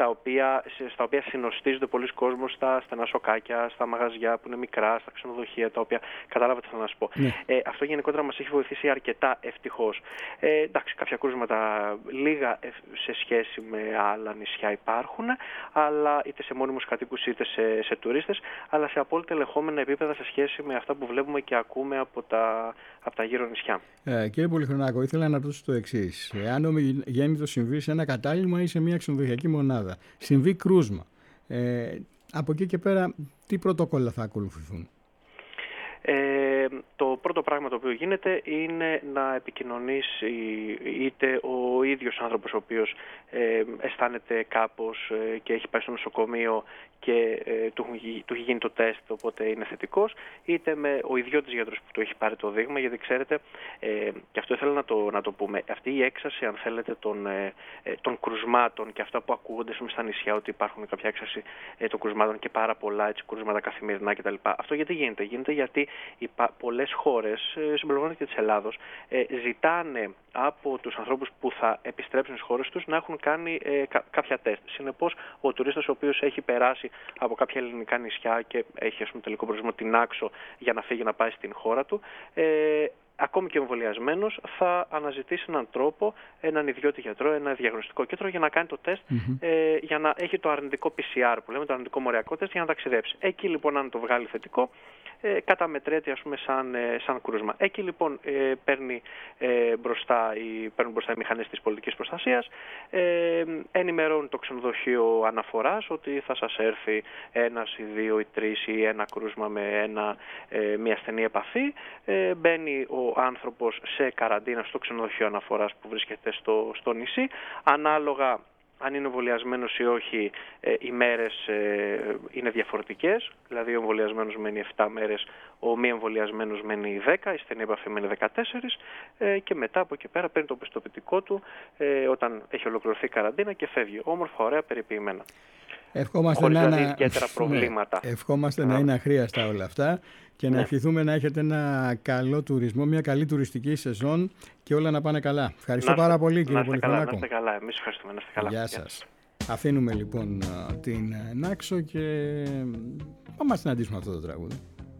στα οποία συνοστίζονται πολλοί κόσμος στα σοκάκια, στα μαγαζιά που είναι μικρά, στα ξενοδοχεία, τα οποία καταλάβατε τι θα να σου πω. Ναι. Αυτό γενικότερα μας έχει βοηθήσει αρκετά, ευτυχώς. Εντάξει, κάποια κρούσματα λίγα σε σχέση με άλλα νησιά υπάρχουν, αλλά είτε σε μόνιμους κατοίκους είτε σε τουρίστες, αλλά σε απόλυτα ελεγχόμενα επίπεδα σε σχέση με αυτά που βλέπουμε και ακούμε από τα γύρω νησιά. Κύριε Πολυχρονάκο, ήθελα να ρωτήσω το εξής. Εάν ομιγέννητο συμβεί σε ένα κατάλημα ή σε μια ξενοδοχειακή μονάδα, συμβεί κρούσμα, από εκεί και πέρα, τι πρωτόκολλα θα ακολουθηθούν? Το πρώτο πράγμα το οποίο γίνεται είναι να επικοινωνήσει είτε ο ίδιος άνθρωπος ο οποίος αισθάνεται κάπως και έχει πάει στο νοσοκομείο και του έχει γίνει το τεστ, οπότε είναι θετικός, είτε με ο ιδιώτης γιατρός που του έχει πάρει το δείγμα, γιατί ξέρετε, και αυτό ήθελα να το πούμε, αυτή η έξαρση, αν θέλετε, των κρουσμάτων και αυτά που ακούγονται στα νησιά, ότι υπάρχουν κάποια έξαρση των κρουσμάτων και πάρα πολλά έτσι, κρούσματα καθημερινά κτλ. Αυτό γιατί γίνεται? Γίνεται γιατί πολλές χώρες, συμπεριλαμβανομένης και της Ελλάδος, ζητάνε από τους ανθρώπους που θα επιστρέψουν στις χώρες τους να έχουν κάνει κάποια τεστ. Συνεπώς, ο τουρίστας ο οποίος έχει περάσει από κάποια ελληνικά νησιά και έχει τελικό προορισμό την Νάξο για να φύγει να πάει στην χώρα του, ακόμη και εμβολιασμένος, θα αναζητήσει έναν τρόπο, έναν ιδιώτη γιατρό, ένα διαγνωστικό κέντρο για να κάνει το τεστ, για να έχει το αρνητικό PCR που λέμε, το αρνητικό μοριακό τεστ, για να ταξιδέψει. Εκεί λοιπόν, αν το βγάλει θετικό, καταμετρέται ας πούμε σαν κρούσμα. Εκεί λοιπόν παίρνουν μπροστά οι μηχανές της πολιτικής προστασίας, ενημερώνουν το ξενοδοχείο αναφοράς ότι θα σας έρθει ένας ή δύο ή τρεις ή ένα κρούσμα με μια στενή επαφή, μπαίνει ο άνθρωπος σε καραντίνα στο ξενοδοχείο αναφοράς που βρίσκεται στο νησί, ανάλογα αν είναι εμβολιασμένος ή όχι, οι μέρες είναι διαφορετικές, δηλαδή ο εμβολιασμένος μένει 7 μέρες, ο μη εμβολιασμένος μένει 10, η στενή επαφή μένει 14 και μετά από εκεί πέρα παίρνει το πιστοποιητικό του όταν έχει ολοκληρωθεί η καραντίνα και φεύγει. Όμορφα, ωραία, περιποιημένα. Ευχόμαστε να είναι αχρίαστα όλα αυτά και να ευχηθούμε να έχετε ένα καλό τουρισμό, μια καλή τουριστική σεζόν και όλα να πάνε καλά. Ευχαριστώ πάρα πολύ, κύριε Πολυχρονάκο. Να είστε καλά, εμείς ευχαριστούμε. Να είστε καλά. Γεια σας. Αφήνουμε λοιπόν την Νάξο και πάμε να συναντήσουμε αυτό το τραγούδι.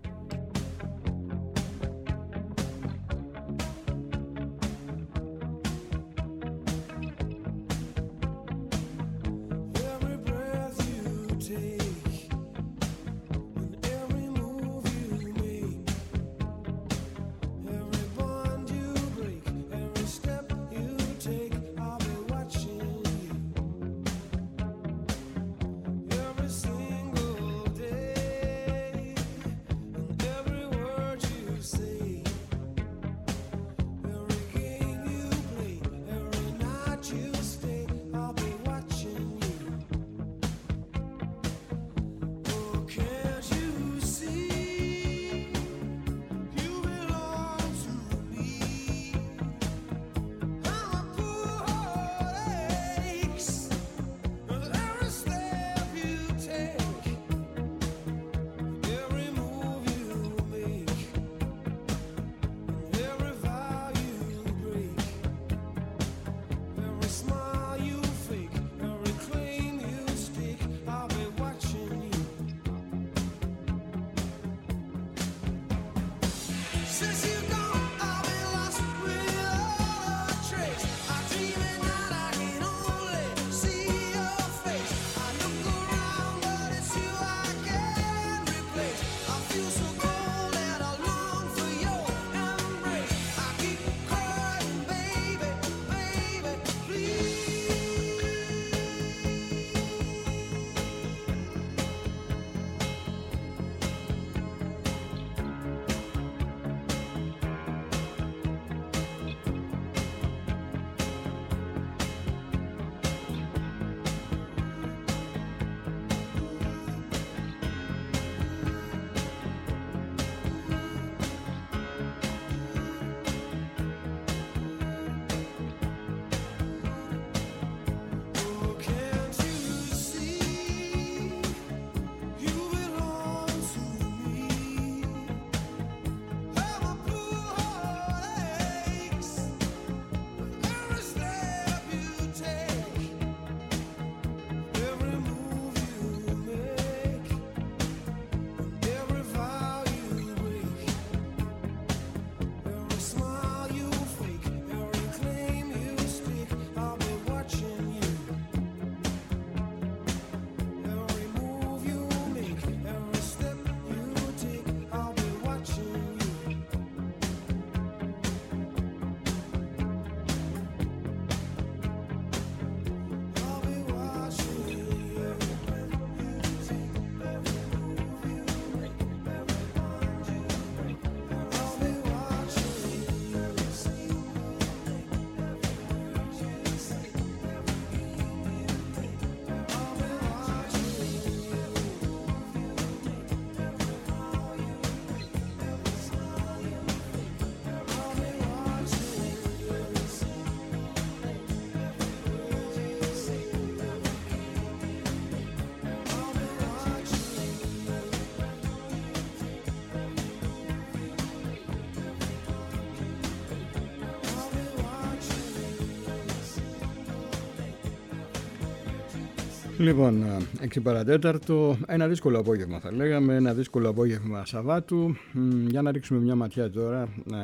Λοιπόν, 6 παρατέταρτο, ένα δύσκολο απόγευμα θα λέγαμε, ένα δύσκολο απόγευμα Σαββάτου. Για να ρίξουμε μια ματιά τώρα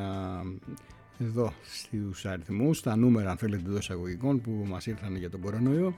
εδώ στους αριθμούς, στα νούμερα αν θέλετε των εισαγωγικών που μας ήρθαν για τον κορονοϊό.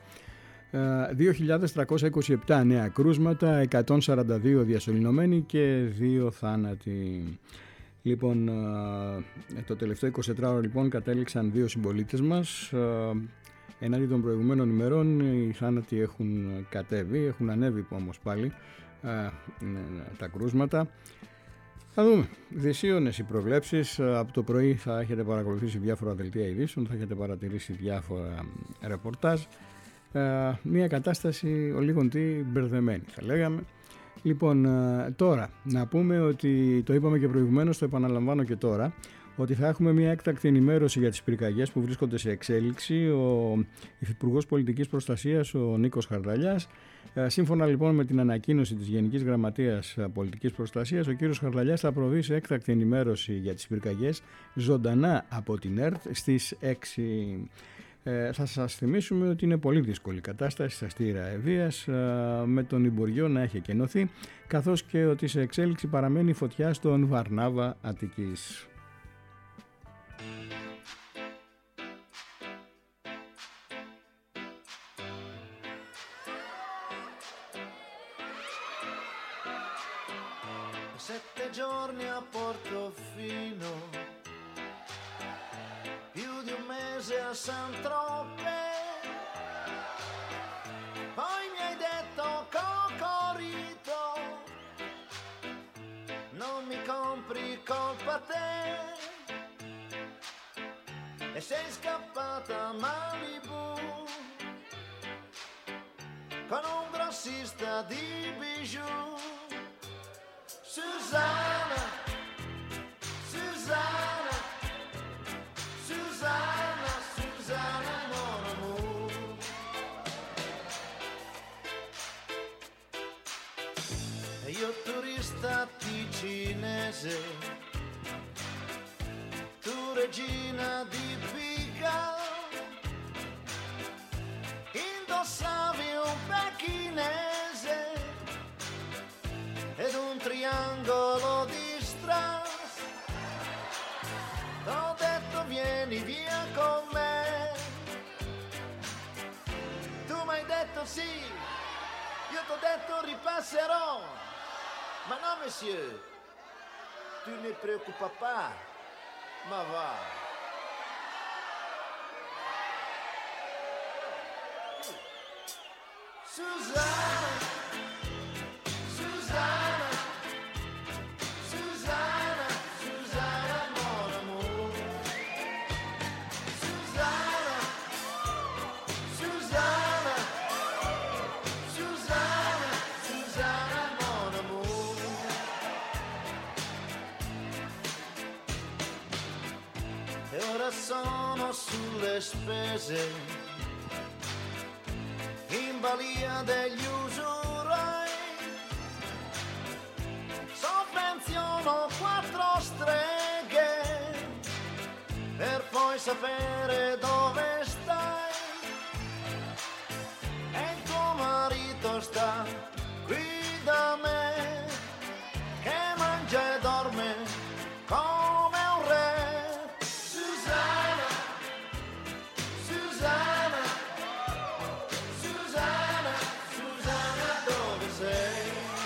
2.327 νέα κρούσματα, 142 διασωληνωμένοι και 2 θάνατοι. Λοιπόν, το τελευταίο 24ωρο λοιπόν κατέληξαν 2 συμπολίτες μας. Ενάντια των προηγουμένων ημερών οι θάνατοι έχουν κατέβει, έχουν ανέβει όμως πάλι τα κρούσματα. Θα δούμε. Δυσίωνες οι προβλέψεις. Από το πρωί θα έχετε παρακολουθήσει διάφορα δελτία ειδήσεων, θα έχετε παρατηρήσει διάφορα ρεπορτάζ. Μια κατάσταση ολίγων τι μπερδεμένη θα λέγαμε. Λοιπόν, τώρα να πούμε ότι το είπαμε και προηγουμένως, το επαναλαμβάνω και τώρα, ότι θα έχουμε μια έκτακτη ενημέρωση για τις πυρκαγιές που βρίσκονται σε εξέλιξη. Ο Υφυπουργός Πολιτικής Προστασίας, ο Νίκος Χαρδαλιάς, σύμφωνα λοιπόν με την ανακοίνωση της Γενικής Γραμματείας Πολιτικής Προστασίας, ο κύριος Χαρδαλιάς θα προβεί σε έκτακτη ενημέρωση για τις πυρκαγιές ζωντανά από την ΕΡΤ στις 6 Θα σας θυμίσουμε ότι είναι πολύ δύσκολη η κατάσταση στα αστήρια Ευβοίας, με τον Υπουργείο να έχει εκενωθεί, καθώς και ότι σε εξέλιξη παραμένει η φωτιά στον Βαρνάβα Αττικής. Giorni a Portofino, più di un mese a San Tropez, poi mi hai detto Cocorito, non mi compri colpa te, e sei scappata a Malibu con un grossista di bijou. Susanna, Susanna, Susanna, Susanna, mon amour. E io turista ticinese, tu regina di Pica, indossavi un pechinese ed un triangolo di strass. T'ho detto vieni via con me, tu m'hai detto sì, io t'ho detto ripasserò, ma no monsieur, tu ne preoccupa pas, ma va. Susanna, Susanna, Susanna, Susanna, mon amour. Susanna, Susanna, Susanna, Susanna, mon amour. E ora sono sulle spese, in balia degli usurai. Sovvenziono 4 streghe per poi sapere dove stai. E il tuo marito sta qui da me, che mangia e dorme come un re. Susanna, Susanna, Susanna, Susanna, dove sei?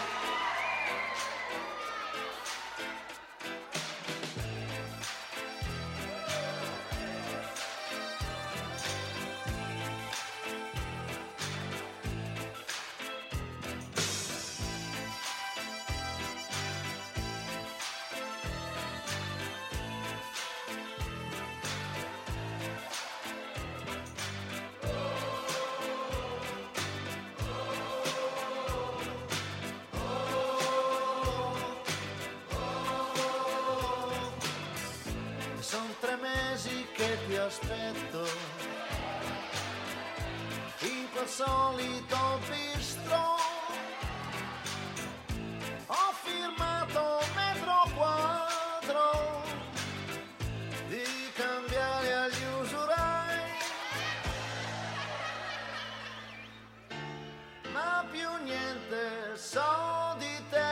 Son 3 mesi che ti aspetto in quel solito bistro. Ho firmato metro quadro di cambiare agli usurai, ma più niente so di te.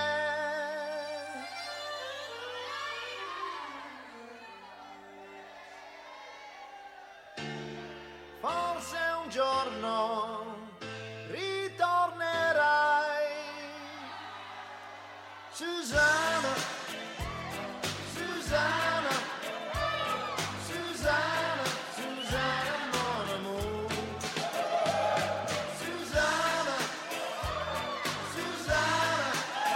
Forse un giorno ritornerai. Susanna, Susanna, Susanna, Susanna, mon amour. Susanna, Susanna,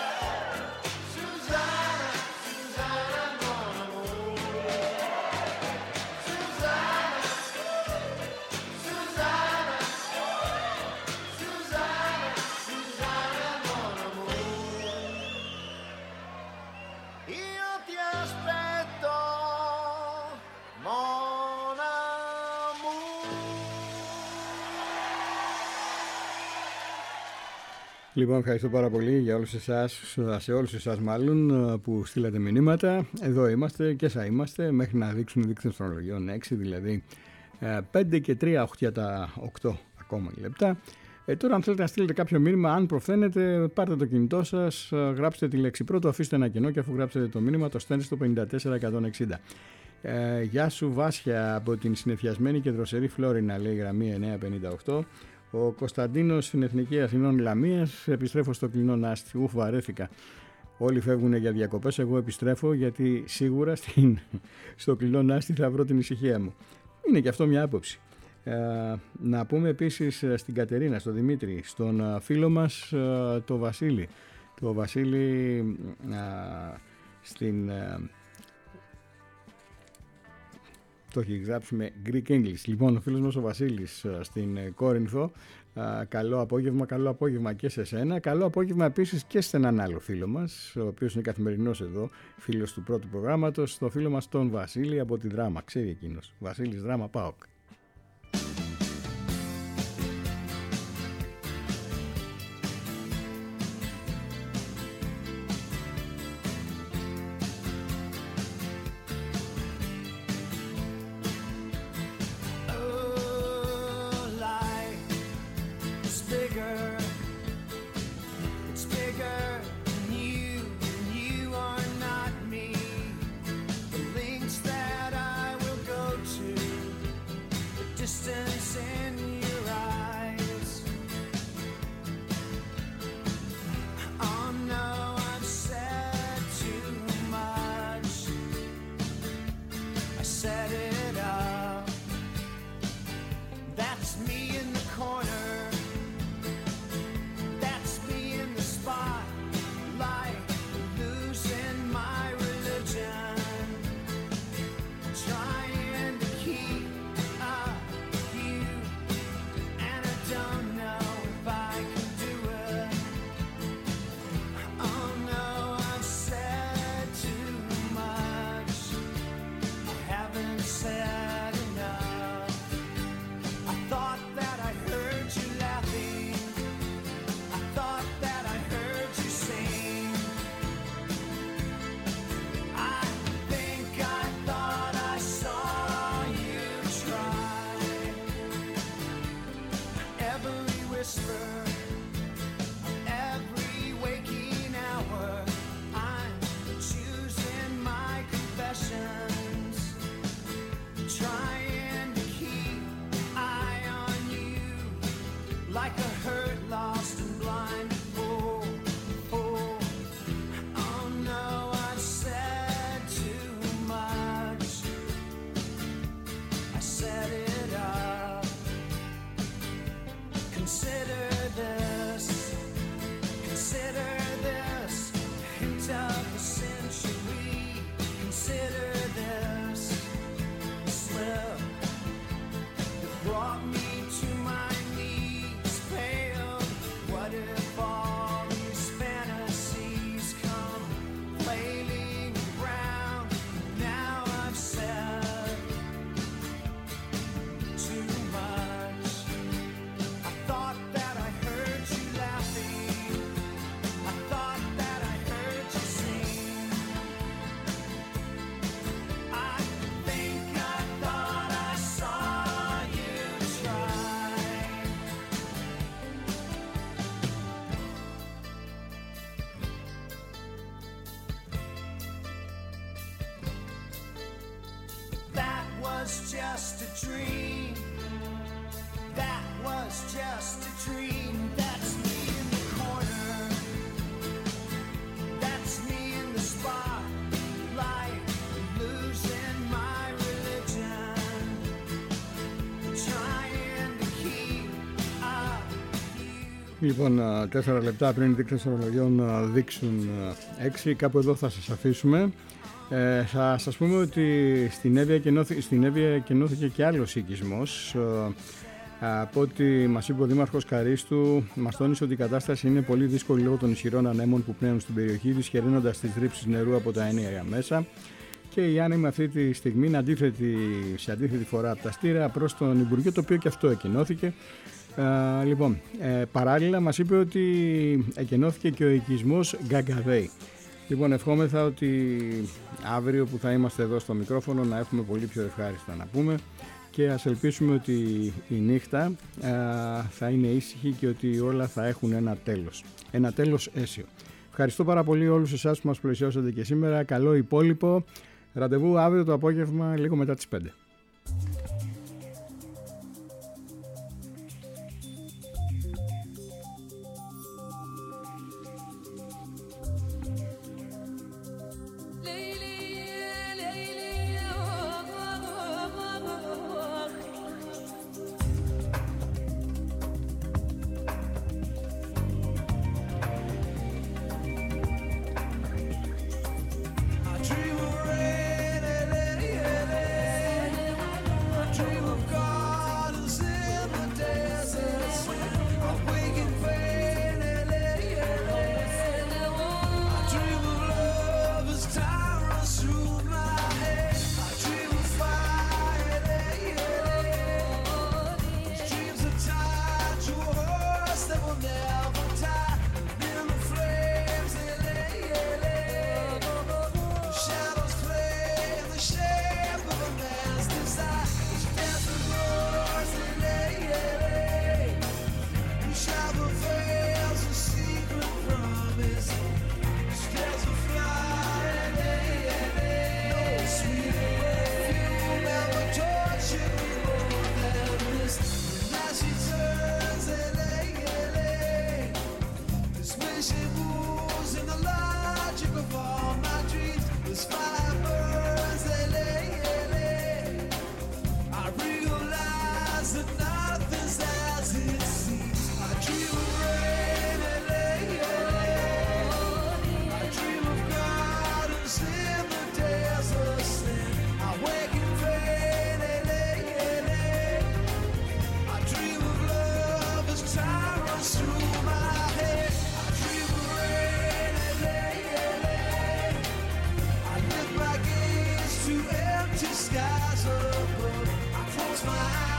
Susanna, Susanna, mon amour. Susanna, Susanna, Susanna, Susanna, mon amour. Io ti aspetto, mon amour. Λοιπόν, ευχαριστώ πάρα πολύ για όλους εσάς, σε όλους εσάς μάλλον, που στείλατε μηνύματα. Εδώ είμαστε και θα είμαστε μέχρι να δείξουν οι δείκτες των ορολογιών 6, δηλαδή 5 και 3 8 τα 8 ακόμα λεπτά. Τώρα αν θέλετε να στείλετε κάποιο μήνυμα, αν προφαίνετε, πάρτε το κινητό σας, γράψτε τη λέξη πρώτο, αφήστε ένα κενό και αφού γράψετε το μήνυμα το στέλνετε στο 54160. Γεια σου Βάσια από την συνεφιασμένη και δροσερή Φλόρινα, λέει γραμμή 958. Ο Κωνσταντίνος στην Εθνική Αθηνών Λαμίας, επιστρέφω στο κλεινό Νάστη. Βαρέθηκα. Όλοι φεύγουν για διακοπές, εγώ επιστρέφω γιατί σίγουρα στο κλεινό Νάστη θα βρω την ησυχία μου. Είναι και αυτό μια άποψη. Να πούμε επίσης στην Κατερίνα, στον Δημήτρη, στον φίλο μας το Βασίλη. Το Βασίλη το έχει γράψει με Greek English. Λοιπόν, ο φίλος μας ο Βασίλης στην Κόρινθο. Καλό απόγευμα και σε σένα. Καλό απόγευμα επίσης και σε έναν άλλο φίλο μας, ο οποίος είναι καθημερινός εδώ, φίλος του πρώτου προγράμματος, το φίλο μας τον Βασίλη από τη Δράμα. Ξέρει εκείνος. Βασίλης Δράμα ΠΑΟΚ. just a dream. That was just a dream. That's me in the corner. That's me in the spotlight, losing my religion, trying to keep up you. Λοιπόν, 4 λεπτά πριν δείξουν στο ορολογιό να δείξουν 6, κάπου εδώ θα σας αφήσουμε. Θα σας πούμε ότι στην Εύβοια κενώθηκε και άλλος οικισμός. Από ό,τι μας είπε ο Δήμαρχος Καρίστου, μας τόνισε ότι η κατάσταση είναι πολύ δύσκολη λόγω των ισχυρών ανέμων που πνέουν στην περιοχή, δυσχεραίνοντας τις ρήψεις νερού από τα έννοια μέσα. Και οι άνεμοι αυτή τη στιγμή είναι σε αντίθετη φορά από τα στήρα προς τον Υπουργείο, το οποίο και αυτό εκενώθηκε. Λοιπόν, παράλληλα μας είπε ότι εκενώθηκε και ο οικισμός Γκαγκαδέη. Λοιπόν, ευχόμεθα ότι αύριο που θα είμαστε εδώ στο μικρόφωνο να έχουμε πολύ πιο ευχάριστα να πούμε και ας ελπίσουμε ότι η νύχτα θα είναι ήσυχη και ότι όλα θα έχουν ένα τέλος αίσιο. Ευχαριστώ πάρα πολύ όλους εσάς που μας πλησιώσατε και σήμερα. Καλό υπόλοιπο. Ραντεβού αύριο το απόγευμα λίγο μετά τις 5. Skies above, I close my eyes.